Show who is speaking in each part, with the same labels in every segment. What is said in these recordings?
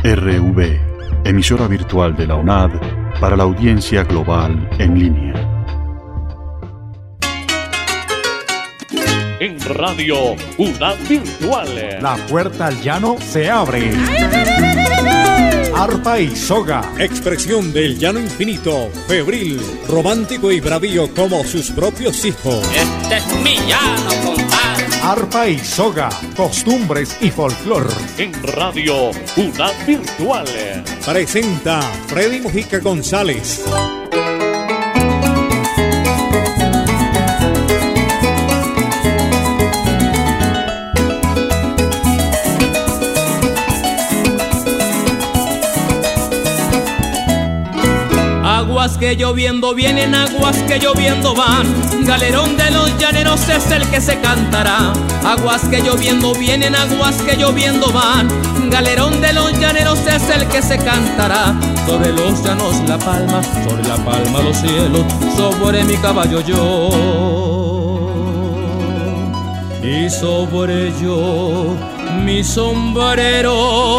Speaker 1: RV, emisora virtual de la UNAD para la audiencia global en línea.
Speaker 2: En Radio UNAD Virtual,
Speaker 3: la puerta al llano se abre. Arpa y soga,
Speaker 4: expresión del llano infinito, febril, romántico y bravío como sus propios hijos.
Speaker 5: Este es mi llano, compadre.
Speaker 3: Arpa y soga, costumbres y folclor.
Speaker 2: En Radio UNAD Virtual
Speaker 4: presenta Freddy Mujica González.
Speaker 5: Aguas que lloviendo vienen, aguas que lloviendo van. Galerón de los llaneros es el que se cantará. Aguas que lloviendo vienen, aguas que lloviendo van. Galerón de los llaneros es el que se cantará. Sobre los llanos la palma, sobre la palma los cielos, sobre mi caballo yo. Y sobre yo mi sombrero.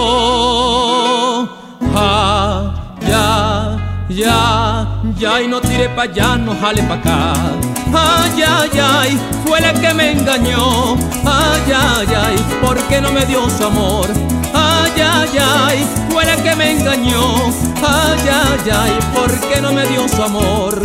Speaker 5: Ya, y no tire pa' allá, no jale pa' acá. Ay, fue la que me engañó. Ay, ¿por qué no me dio su amor? Ay, fue la que me engañó. Ay, ¿por qué no me dio su amor?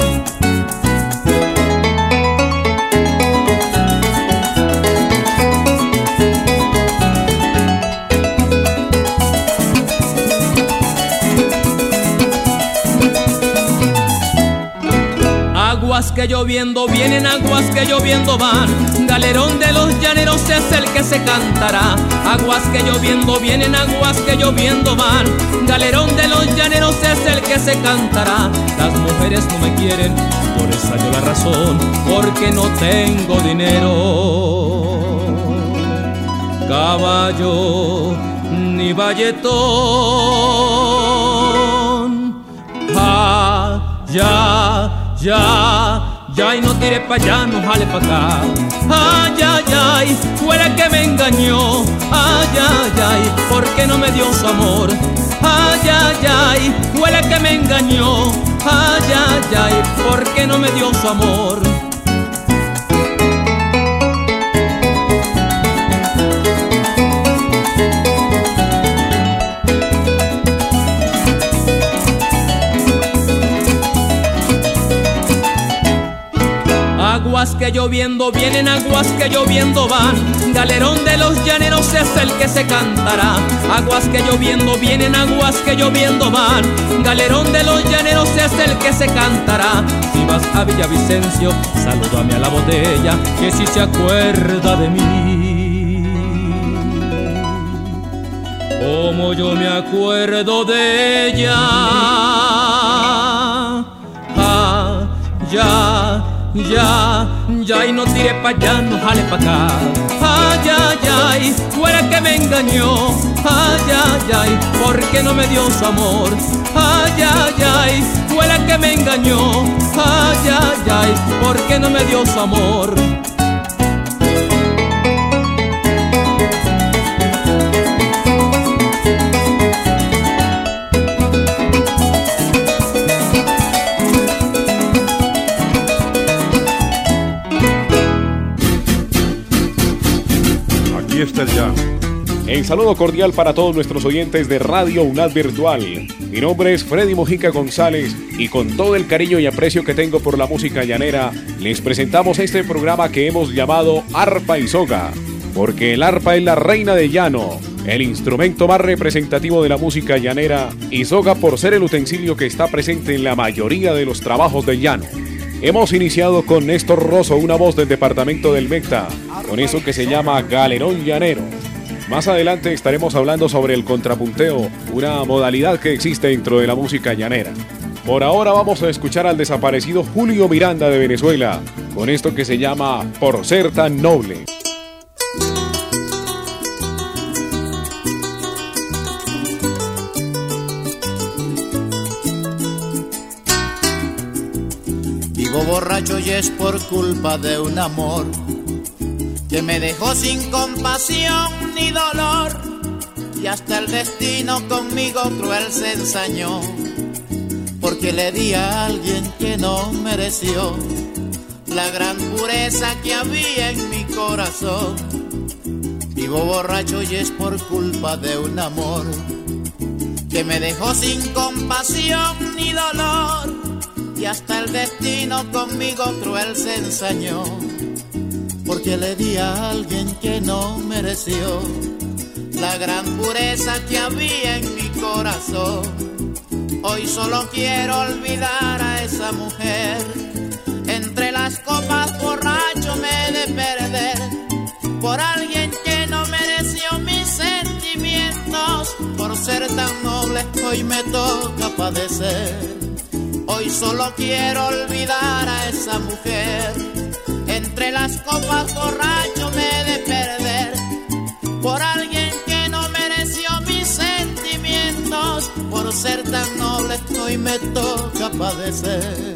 Speaker 5: Aguas que lloviendo vienen, aguas que lloviendo van. Galerón de los llaneros es el que se cantará. Aguas que lloviendo vienen, aguas que lloviendo van. Galerón de los llaneros es el que se cantará. Las mujeres no me quieren, por esa yo la razón, porque no tengo dinero. Caballo ni valletón. Ya, y no tire pa' allá, no jale pa' acá. Ay, fue la que me engañó. Ay, ¿por qué no me dio su amor? Ay, fue la que me engañó. Ay, ¿por qué no me dio su amor? Aguas que lloviendo vienen, aguas que lloviendo van. Galerón de los llaneros es el que se cantará. Aguas que lloviendo vienen, aguas que lloviendo van. Galerón de los llaneros es el que se cantará. Si vas a Villavicencio, salúdame a la botella, que si se acuerda de mí, como yo me acuerdo de ella. Ya, y no tire pa' allá, no jale pa' acá. Ay, fue la que me engañó. Ay, ¿por qué no me dio su amor? Ay, fue la que me engañó. Ay, ¿por qué no me dio su amor?
Speaker 3: Está el llano.
Speaker 2: El saludo cordial para todos nuestros oyentes de Radio UNAD Virtual. Mi nombre es Freddy Mujica González y con todo el cariño y aprecio que tengo por la música llanera, les presentamos este programa que hemos llamado Arpa y Soga, porque el arpa es la reina del llano, el instrumento más representativo de la música llanera, y soga por ser el utensilio que está presente en la mayoría de los trabajos del llano. Hemos iniciado con Néstor Rosso, una voz del departamento del Meta, con eso que se llama Galerón Llanero. Más adelante estaremos hablando sobre el contrapunteo, una modalidad que existe dentro de la música llanera. Por ahora vamos a escuchar al desaparecido Julio Miranda de Venezuela, con esto que se llama Por ser tan noble.
Speaker 6: Vivo borracho y es por culpa de un amor que me dejó sin compasión ni dolor. y hasta el destino conmigo cruel se ensañó, porque le di a alguien que no mereció la gran pureza que había en mi corazón. Vivo borracho y es por culpa de un amor que me dejó sin compasión ni dolor, y hasta el destino conmigo cruel se ensañó, porque le di a alguien que no mereció la gran pureza que había en mi corazón. Hoy solo quiero olvidar a esa mujer, entre las copas borracho me he de perder por alguien que no mereció mis sentimientos. Por ser tan noble hoy me toca padecer. Hoy solo quiero olvidar a esa mujer, entre las copas borracho me he de perder por alguien que no mereció mis sentimientos. Por ser tan noble hoy me toca padecer.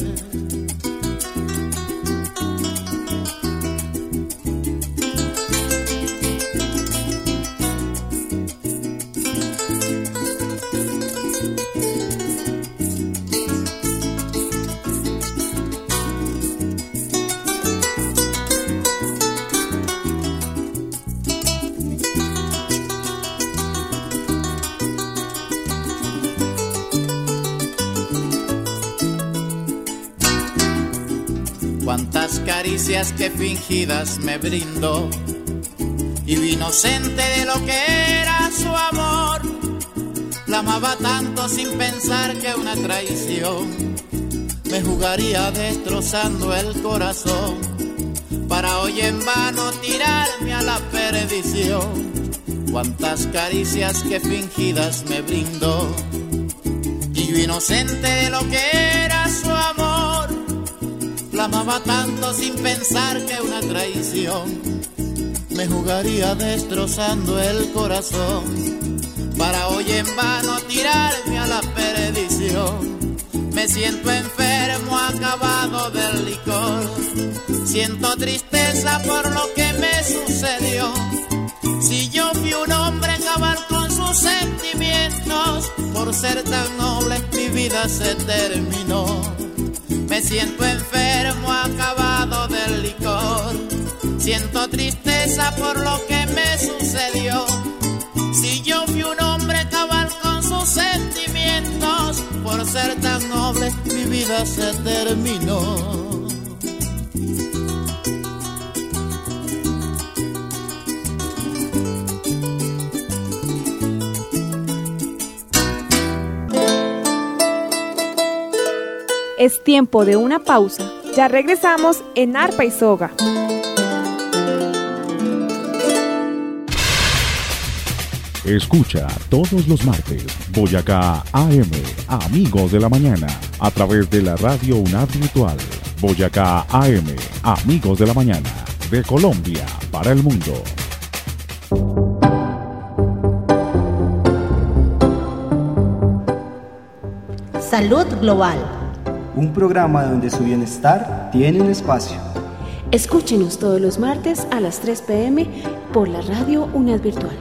Speaker 6: Cuántas caricias que fingidas me brindó, y vi inocente de lo que era su amor. La amaba tanto sin pensar que una traición me jugaría destrozando el corazón, para hoy en vano tirarme a la perdición. Cuántas caricias que fingidas me brindó, y yo inocente de lo que era su amor. La amaba tanto sin pensar que una traición me jugaría destrozando el corazón, para hoy en vano tirarme a la perdición. Me siento enfermo, acabado del licor, siento tristeza por lo que me sucedió. Si yo fui un hombre cabal con sus sentimientos, por ser tan noble mi vida se terminó. Me siento enfermo, acabado del licor, siento tristeza por lo que me sucedió. Si yo fui un hombre cabal con sus sentimientos, por ser tan noble mi vida se terminó.
Speaker 7: Es tiempo de una pausa. Ya regresamos en Arpa y Soga.
Speaker 1: Escucha todos los martes Boyacá AM, Amigos de la Mañana, a través de la radio UNAD Virtual. Boyacá AM, Amigos de la Mañana, de Colombia para el mundo.
Speaker 8: Salud Global.
Speaker 9: Un programa donde su bienestar tiene un espacio.
Speaker 10: Escúchenos todos los martes a las 3 p.m. por la radio UNAD Virtual.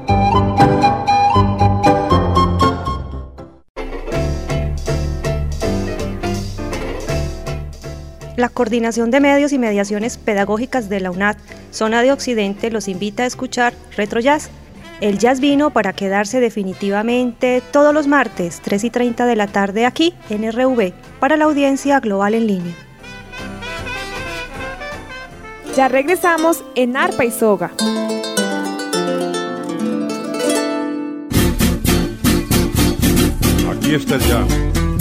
Speaker 11: La Coordinación de Medios y Mediaciones Pedagógicas de la UNAD, Zona de Occidente, los invita a escuchar Retro Jazz. El jazz vino para quedarse definitivamente todos los martes, 3:30 de la tarde aquí en RV, para la audiencia global en línea.
Speaker 7: Ya regresamos en Arpa y Soga.
Speaker 2: Aquí está el jazz.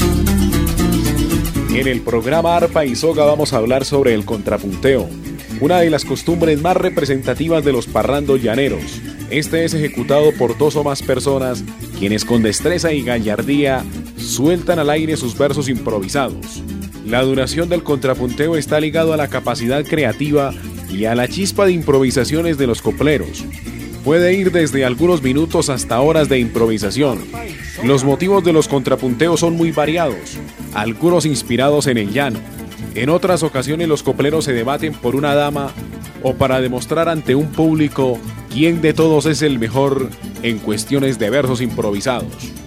Speaker 2: En el programa Arpa y Soga vamos a hablar sobre el contrapunteo, una de las costumbres más representativas de los parrandos llaneros. Este es ejecutado por 2 o más personas, quienes con destreza y gallardía sueltan al aire sus versos improvisados. La duración del contrapunteo está ligado a la capacidad creativa y a la chispa de improvisaciones de los copleros. Puede ir desde algunos minutos hasta horas de improvisación. Los motivos de los contrapunteos son muy variados, algunos inspirados en el llano. En otras ocasiones los copleros se debaten por una dama o para demostrar ante un público ¿quién de todos es el mejor en cuestiones de versos improvisados?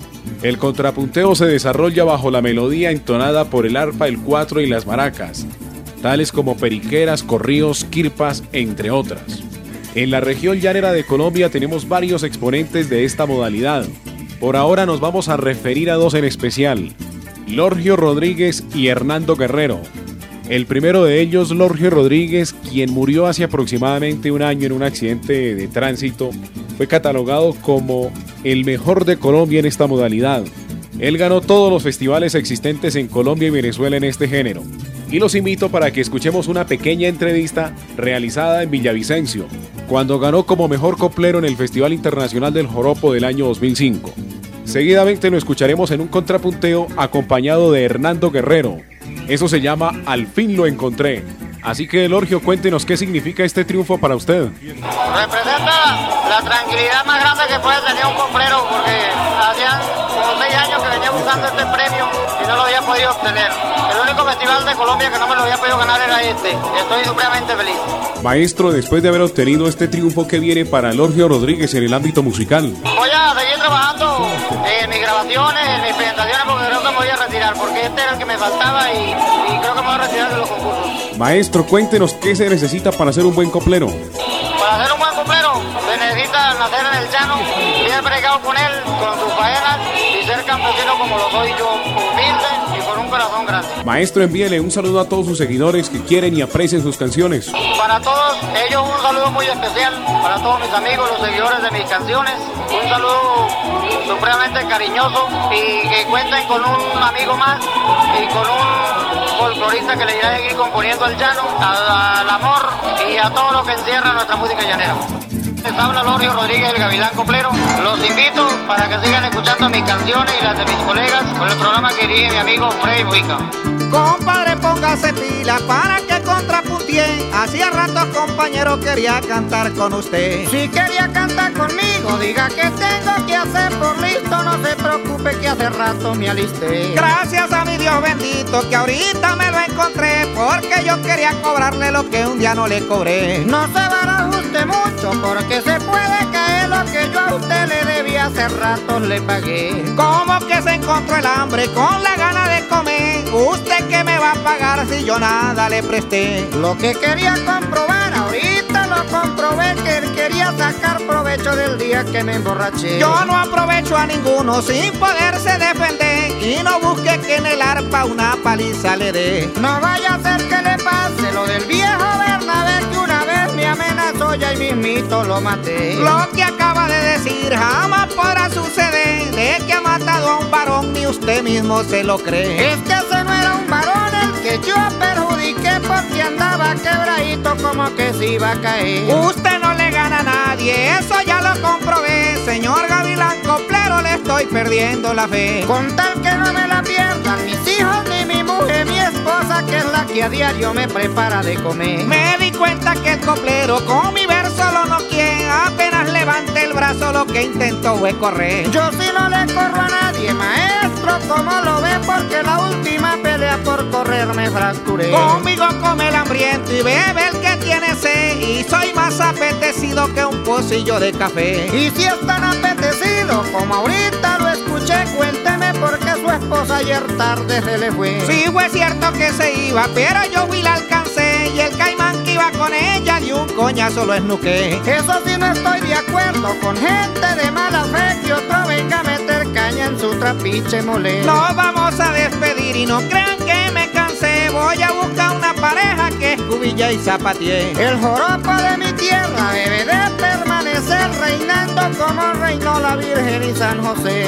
Speaker 2: El contrapunteo se desarrolla bajo la melodía entonada por el arpa, el cuatro y las maracas, tales como periqueras, corridos, quirpas, entre otras. En la región llanera de Colombia tenemos varios exponentes de esta modalidad. Por ahora nos vamos a referir a dos en especial, Lorgio Rodríguez y Hernando Guerrero. El primero de ellos, Lorgio Rodríguez, quien murió hace aproximadamente un año en un accidente de tránsito, fue catalogado como el mejor de Colombia en esta modalidad. Él ganó todos los festivales existentes en Colombia y Venezuela en este género. Y los invito para que escuchemos una pequeña entrevista realizada en Villavicencio, cuando ganó como mejor coplero en el Festival Internacional del Joropo del año 2005. Seguidamente lo escucharemos en un contrapunteo acompañado de Hernando Guerrero. Eso se llama Al fin lo encontré. Así que, Lorgio, cuéntenos qué significa este triunfo para usted.
Speaker 12: Representa la tranquilidad más grande que puede tener un coplero, porque hacían como 6 años que venía buscando este premio y no lo había podido obtener. El único festival de Colombia que no me lo había podido ganar era este. Estoy supremamente feliz.
Speaker 2: Maestro, después de haber obtenido este triunfo, ¿qué viene para Lorgio Rodríguez en el ámbito musical?
Speaker 12: Voy a seguir trabajando en mis grabaciones, en mis presentaciones, porque creo que me voy a retirar, porque este era el que me faltaba y creo que me voy a retirar de los concursos.
Speaker 2: Maestro, cuéntenos qué se necesita para ser un buen coplero.
Speaker 12: Para ser un buen coplero se necesita nacer en el llano, bien bregado con él, con sus faenas y ser campesino como lo soy yo, humilde y con un corazón grande.
Speaker 2: Maestro, envíele un saludo a todos sus seguidores que quieren y aprecian sus canciones.
Speaker 12: Para todos ellos un saludo muy especial, para todos mis amigos, los seguidores de mis canciones, un saludo supremamente cariñoso y que cuenten con un amigo más y con un folclorista que le irá a seguir componiendo al llano, al amor y a todo lo que encierra nuestra música llanera. Les habla Lorgio Rodríguez, el Gavilán Coplero. Los invito para que sigan escuchando mis canciones y las de mis colegas con el programa que dirige mi amigo Freddy Mujica.
Speaker 13: Compadre, póngase pila para que contrapuntee. Hacía rato, compañero, quería cantar con usted. Si quería cantar conmigo, diga que tengo que hacer por listo. No se preocupe que hace rato me alisté. Gracias a mi Dios bendito que ahorita me lo encontré, porque yo quería cobrarle lo que un día no le cobré. No se barajuste mucho porque se puede caer lo que yo a usted le debía, hace rato le pagué. ¿Cómo que se encontró el hambre con la gana de comer? ¿Usted qué me va a pagar si yo nada le presté? Lo que quería comprobar ahorita lo comprobé, que él quería sacar provecho del día que me emborraché. Yo no aprovecho a ninguno sin poderse defender, y no busque que en el arpa una paliza le dé. No vaya a ser que le pase lo del viejo Bernabé, que una vez me amenazó y ahí mismito lo maté. Lo que acaba de decir jamás podrá suceder, de que ha matado a un varón ni usted mismo se lo cree. Es que ese no era un varón el que yo perjudiqué, porque andaba quebradito como que se iba a caer. Usted no le gana a nadie, eso ya lo comprobé. Señor Gavilán Coplero, le estoy perdiendo la fe. Con tal que no me la pierdan mis hijos ni mi mujer, mi esposa, que es la que a diario me prepara de comer. Me di cuenta que el coplero con mi verso lo noqué, apenas levante el brazo lo que intentó fue correr. Yo sí no le corro a nadie, maestro, como lo ve, porque la última pelea por correr me fracturé. Conmigo come el hambriento y bebe el que tiene sed, y soy más apetecido que un pocillo de café. Y si es tan apetecido como ahorita lo escuché, cuénteme por qué su esposa ayer tarde se le fue. Sí, fue cierto que se iba, pero yo fui la alcancé, y el caimán que iba con ella de un coñazo lo esnuqué. Eso sí no estoy de acuerdo con gente de mala fe, que otro venga a meter caña en su trapiche mole. Nos vamos a despedir y no crean que me cansé, voy a buscar una pareja que es Cubilla y Zapatié. El joropo de mi tierra debe de permanecer reinando como reinó la Virgen y San José.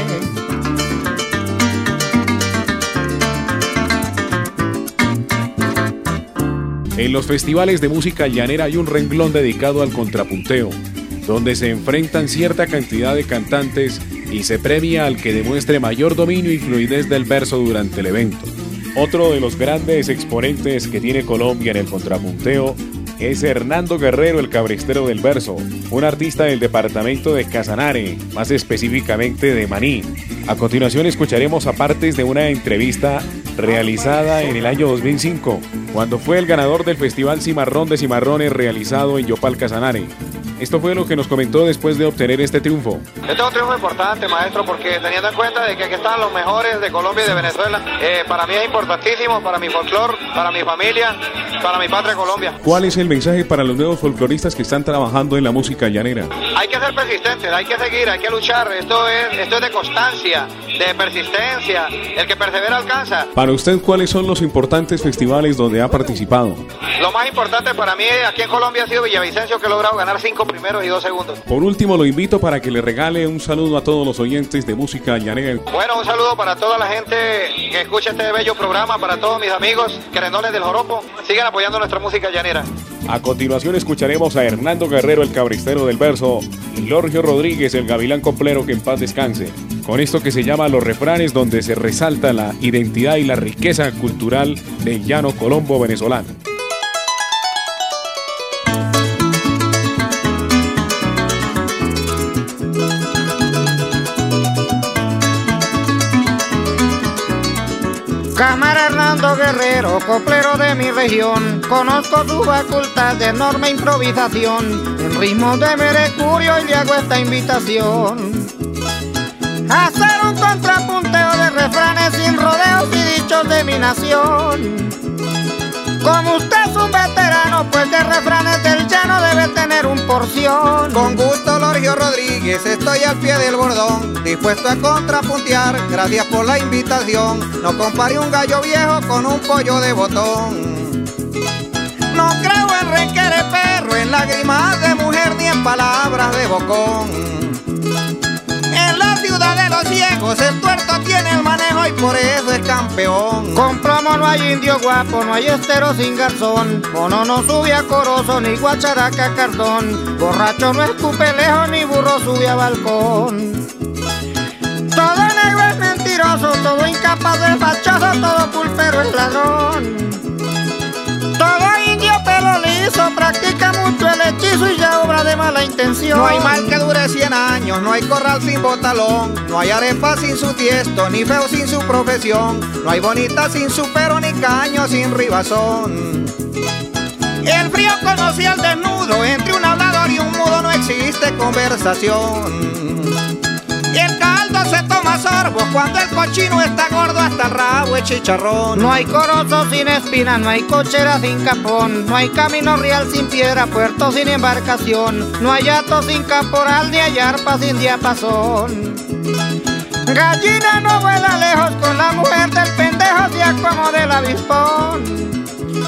Speaker 2: En los festivales de música llanera hay un renglón dedicado al contrapunteo, donde se enfrentan cierta cantidad de cantantes y se premia al que demuestre mayor dominio y fluidez del verso durante el evento. Otro de los grandes exponentes que tiene Colombia en el contrapunteo es Hernando Guerrero, el cabrestero del verso, un artista del departamento de Casanare, más específicamente de Maní. A continuación escucharemos a partes de una entrevista realizada en el año 2005, cuando fue el ganador del Festival Cimarrón de Cimarrones realizado en Yopal, Casanare. Esto fue lo que nos comentó después de obtener este triunfo.
Speaker 12: Este es un triunfo importante, maestro, porque teniendo en cuenta de que aquí están los mejores de Colombia y de Venezuela, para mí es importantísimo, para mi folclore, para mi familia, para mi patria Colombia.
Speaker 2: ¿Cuál es el mensaje para los nuevos folcloristas que están trabajando en la música llanera?
Speaker 12: Hay que ser persistentes, hay que seguir, hay que luchar. Esto es de constancia, de persistencia. El que persevera alcanza.
Speaker 2: Para usted, ¿cuáles son los importantes festivales donde ha participado?
Speaker 12: Lo más importante para mí aquí en Colombia ha sido Villavicencio, que he logrado ganar 5 primeros y 2 segundos.
Speaker 2: Por último, lo invito para que le regale un saludo a todos los oyentes de música llanera.
Speaker 12: Bueno, un saludo para toda la gente que escucha este bello programa, para todos mis amigos querendones del joropo. Sigan apoyando nuestra música llanera.
Speaker 2: A continuación escucharemos a Hernando Guerrero, el cabristero del verso, y Lorgio Rodríguez, el gavilán coplero, que en paz descanse. Con esto que se llama Los Refranes, donde se resalta la identidad y la riqueza cultural del llano colombo venezolano.
Speaker 13: Cámara Hernando Guerrero, coplero de mi región, conozco su facultad de enorme improvisación. En ritmo de mercurio y le hago esta invitación: hacer un contrapunteo de refranes sin rodeos y dichos de mi nación. Como usted es un veterano, pues de refranes del llano debe tener un porción.
Speaker 14: Con gusto, Lorgio Rodríguez, estoy al pie del bordón, dispuesto a contrapuntear, gracias por la invitación. No compare un gallo viejo con un pollo de botón.
Speaker 13: No creo en requere perro, en lágrimas de mujer, ni en palabras de bocón. En la ciudad de los ciegos el tuerto tiene el manejo y por eso es campeón. Con plomo no hay indio guapo, no hay estero sin garzón. Mono no sube a corozo, ni guacharaca a cartón. Borracho no escupe lejos, ni burro sube a balcón. Todo negro es mentiroso, todo incapaz es fachoso, todo pulpero es ladrón. Todo indio pelo liso practica mucho el hechizo y ya obra de mala intención.
Speaker 14: No hay mal que dure 100 años, no hay corral sin botalón, no hay arepa sin su tiesto, ni feo sin su profesión, no hay bonita sin su pero, ni caño sin ribazón.
Speaker 13: El frío conoce al desnudo, entre un hablador y un mudo no existe conversación. Y el caldo se toma sorbos cuando el cochino está gordo, hasta el rabo es chicharrón. No hay corozo sin espina, no hay cochera sin capón, no hay camino real sin piedra, puerto sin embarcación, no hay hato sin caporal, ni hay arpa sin diapasón. Gallina no vuela lejos, con la mujer del pendejo se acomoda el avispón.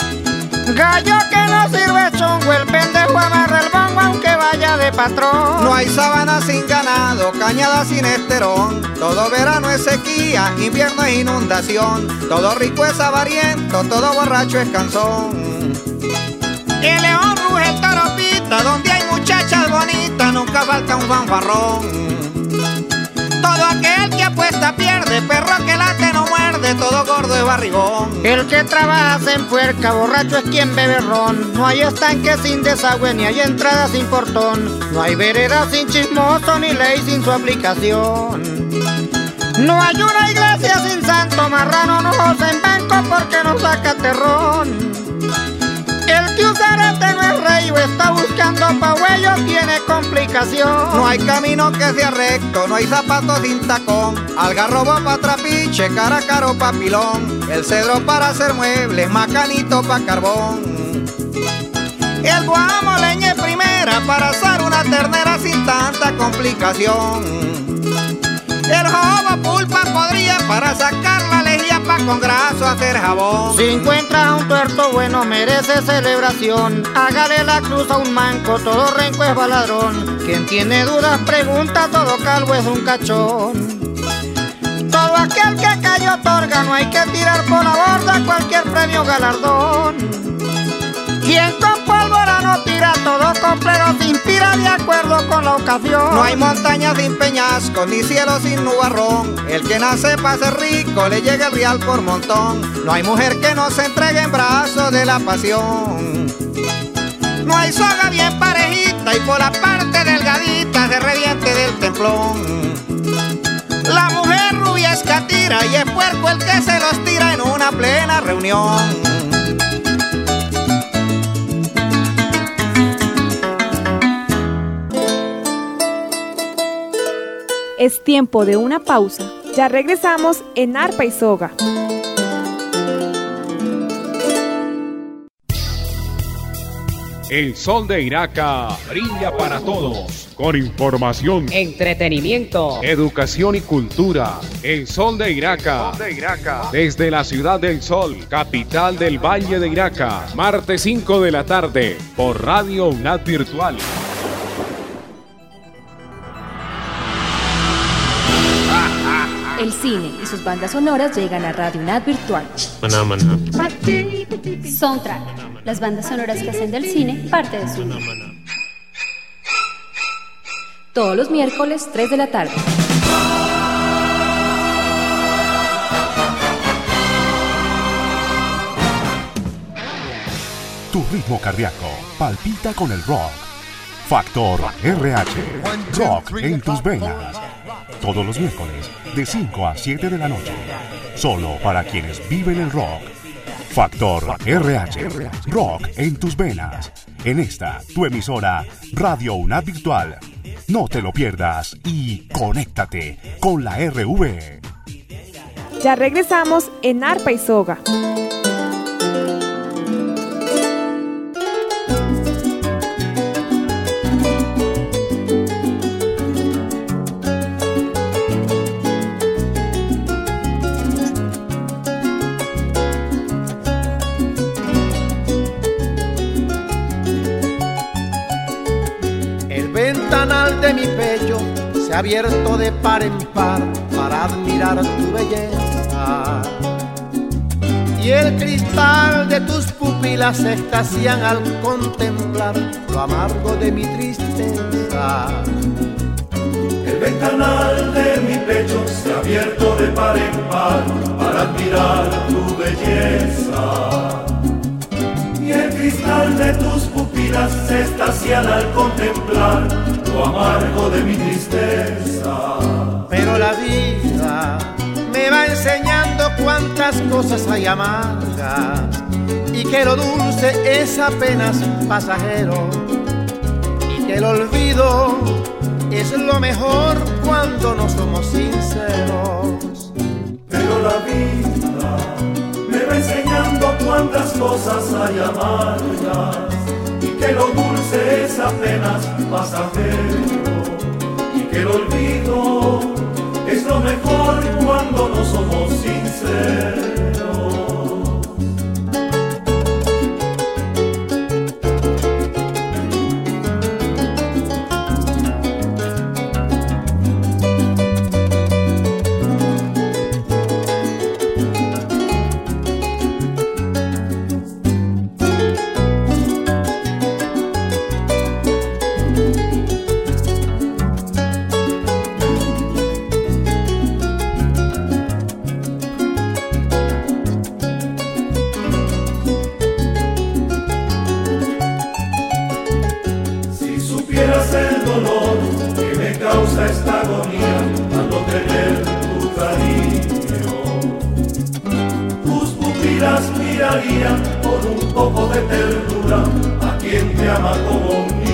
Speaker 13: Gallo que no sirve chongo, el pendejo amarra el bongo aunque vaya de patrón.
Speaker 14: No hay sabana sin ganado, cañada sin esterón, todo verano es sequía, invierno es inundación, todo rico es avariento, todo borracho es canzón.
Speaker 13: El león ruge, el toro pita, donde hay muchachas bonitas nunca falta un fanfarrón. Todo aquel que apuesta pierde, perro que late no muerde, todo gordo es barrigón. El que trabaja se empuerca, borracho es quien bebe ron. No hay estanque sin desagüe, ni hay entrada sin portón. No hay vereda sin chismoso, ni ley sin su aplicación. No hay una iglesia sin santo, marrano no goza en banco porque no saca terrón. El que usarete no es rey o está buscando pagüello, tiene complicación.
Speaker 14: No hay camino que sea recto, no hay zapatos sin tacón, algarrobo pa' trapiche, caracaro pa' pilón, el cedro para hacer muebles, macanito pa' carbón.
Speaker 13: El guamo leña primera para asar una ternera sin tanta complicación. El jobo pulpa podría para sacar la lejía pa' con graso hacer jabón. Si encuentras a un tuerto bueno merece celebración, hágale la cruz a un manco, todo renco es baladrón. Quien tiene dudas pregunta, todo calvo es un cachón. Todo aquel que cayó otorga, no hay que tirar por la borda cualquier premio galardón. Quien con pólvora no tira, todo coplero se inspira de acuerdo con la ocasión.
Speaker 14: No hay montaña sin peñasco, ni cielo sin nubarrón, el que nace para ser rico le llega el real por montón. No hay mujer que no se entregue en brazos de la pasión.
Speaker 13: No hay soga bien parejita y por la parte delgadita se reviente del templón. La mujer rubia es catira y es puerco el que se los tira en una plena reunión.
Speaker 7: Es tiempo de una pausa. Ya regresamos en Arpa y Soga.
Speaker 2: El sol de Iraca brilla para todos, con información,
Speaker 15: entretenimiento,
Speaker 2: educación y cultura. El sol de Iraca, desde la ciudad del sol, capital del Valle de Iraca, martes 5 de la tarde, por Radio UNAD Virtual.
Speaker 10: El cine y sus bandas sonoras llegan a Radio UNAD Virtual. Soundtrack, las bandas sonoras que hacen del cine parte de su vida. Todos los miércoles, 3 de la tarde.
Speaker 1: Tu ritmo cardíaco palpita con el rock. Factor RH, rock en tus venas. Todos los miércoles, de 5 a 7 de la noche. Solo para quienes viven el rock. Factor RH, rock en tus venas. En esta, tu emisora, Radio UNAD Virtual. No te lo pierdas y conéctate con la RV.
Speaker 7: Ya regresamos en Arpa y Soga.
Speaker 13: De mi pecho se ha abierto de par en par para admirar tu belleza, y el cristal de tus pupilas se extasian al contemplar lo amargo de mi tristeza.
Speaker 16: El ventanal de mi pecho se ha abierto de par en par para admirar tu belleza, y el cristal de tus pupilas se extasian al contemplar lo amargo de mi tristeza.
Speaker 13: Pero la vida me va enseñando cuántas cosas hay amargas y que lo dulce es apenas pasajero, y que el olvido es lo mejor cuando no somos sinceros.
Speaker 16: Pero la vida me va enseñando cuántas cosas hay amargas y que lo dulce es apenas pasajero, y que el olvido es lo mejor cuando no somos sinceros. Esta agonía al no tener tu cariño, tus pupilas mirarían con un poco de ternura a quien te ama como un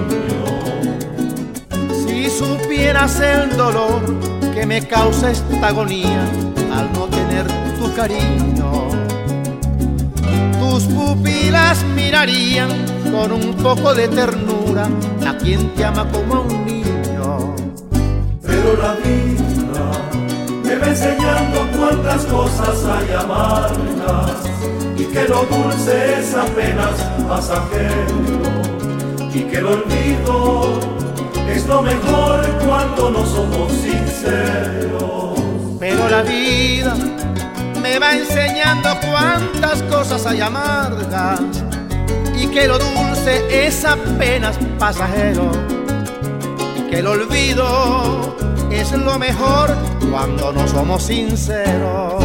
Speaker 16: niño.
Speaker 13: Si supieras el dolor que me causa esta agonía al no tener tu cariño, tus pupilas mirarían con un poco de ternura a quien te ama como a un niño.
Speaker 16: Pero la vida me va enseñando cuántas cosas hay amargas y que lo dulce es apenas pasajero, y que el olvido es lo mejor cuando no somos sinceros.
Speaker 13: Pero la vida me va enseñando cuántas cosas hay amargas y que lo dulce es apenas pasajero, y que el olvido es lo mejor cuando no somos sinceros.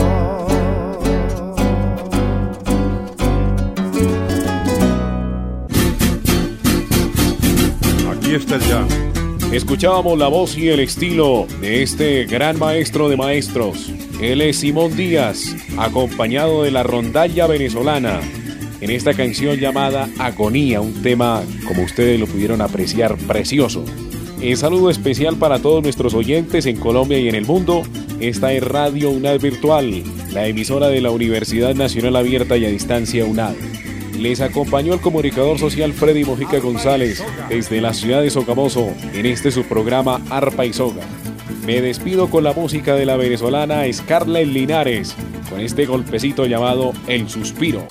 Speaker 2: Aquí está el jazz. Escuchábamos la voz y el estilo de este gran maestro de maestros. Él es Simón Díaz, acompañado de la rondalla venezolana, en esta canción llamada Agonía, un tema, como ustedes lo pudieron apreciar, precioso. Un saludo especial para todos nuestros oyentes en Colombia y en el mundo. Esta es Radio UNAD Virtual, la emisora de la Universidad Nacional Abierta y a Distancia UNAD. Les acompañó el comunicador social Freddy Mojica González desde la ciudad de Sogamoso en este su programa Arpa y Soga. Me despido con la música de la venezolana Scarlett Linares, con este golpecito llamado El Suspiro.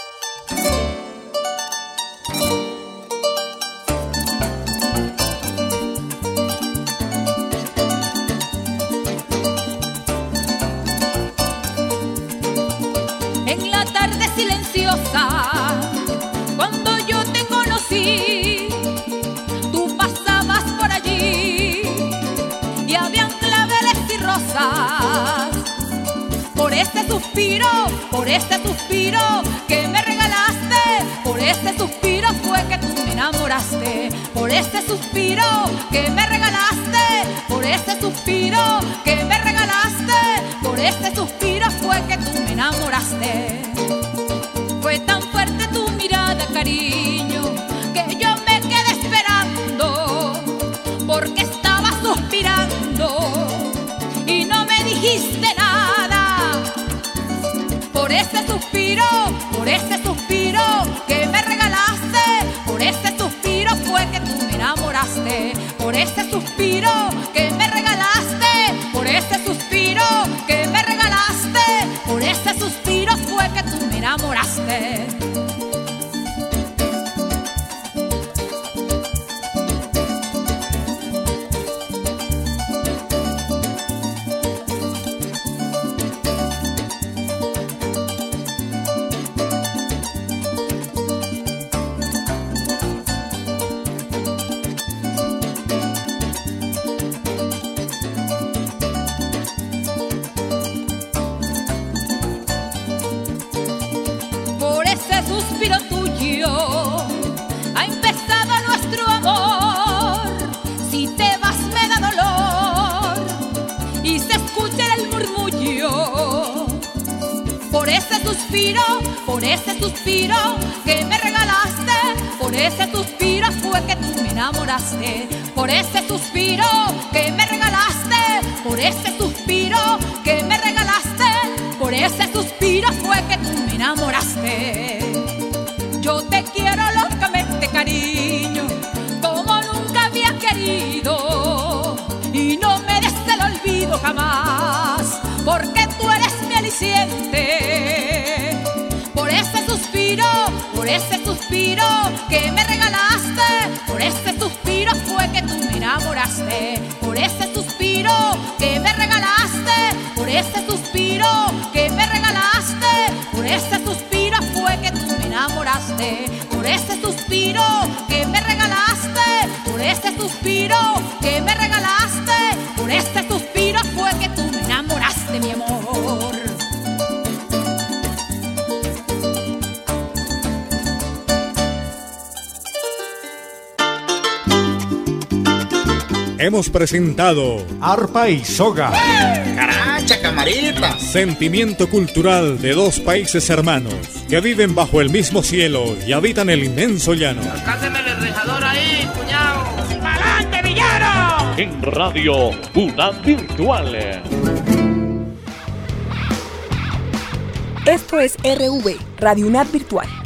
Speaker 15: En la tarde silenciosa, cuando yo te conocí, tú pasabas por allí y habían claveles y rosas. Por este suspiro que me regalaste, por este suspiro fue que tú me enamoraste. Por este suspiro que me regalaste, por este suspiro que me regalaste, por este suspiro fue que tú me enamoraste. Fue tan fuerte tu mirada, cariño, que yo me quedé esperando, porque estaba suspirando y no me dijiste nada. Por este suspiro que me regalaste, por este suspiro fue que tú me enamoraste. Por este suspiro que me regalaste, por este suspiro que me regalaste, por este suspiro fue que tú me enamoraste. Suspiro tuyo ha empezado nuestro amor. Si te vas me da dolor y se escucha el murmullo. Por ese suspiro que me regalaste, por ese suspiro fue que tú me enamoraste. Por ese suspiro que me regalaste, por ese suspiro que me regalaste, por ese suspiro fue que tú me enamoraste. Yo te quiero locamente, cariño, como nunca había querido, y no me des el olvido jamás, porque tú eres mi aliciente. Por ese suspiro que me regalaste, por ese suspiro fue que tú me enamoraste. Por ese suspiro que me regalaste, por ese suspiro que me regalaste, por ese suspiro fue que tú me enamoraste. Por ese suspiro que me regalaste, por ese suspiro que me regalaste, por ese suspiro fue que tú me enamoraste, mi amor.
Speaker 4: Hemos presentado
Speaker 3: Arpa y Soga.
Speaker 6: ¡Caracha, camarita!
Speaker 4: Sentimiento cultural de dos países hermanos que viven bajo el mismo cielo y habitan el inmenso llano.
Speaker 12: Alcánceme el rejador ahí, cuñado.
Speaker 15: ¡Pa'lante, villano!
Speaker 2: En Radio UNAD Virtual.
Speaker 7: Esto es RV, Radio UNAD Virtual.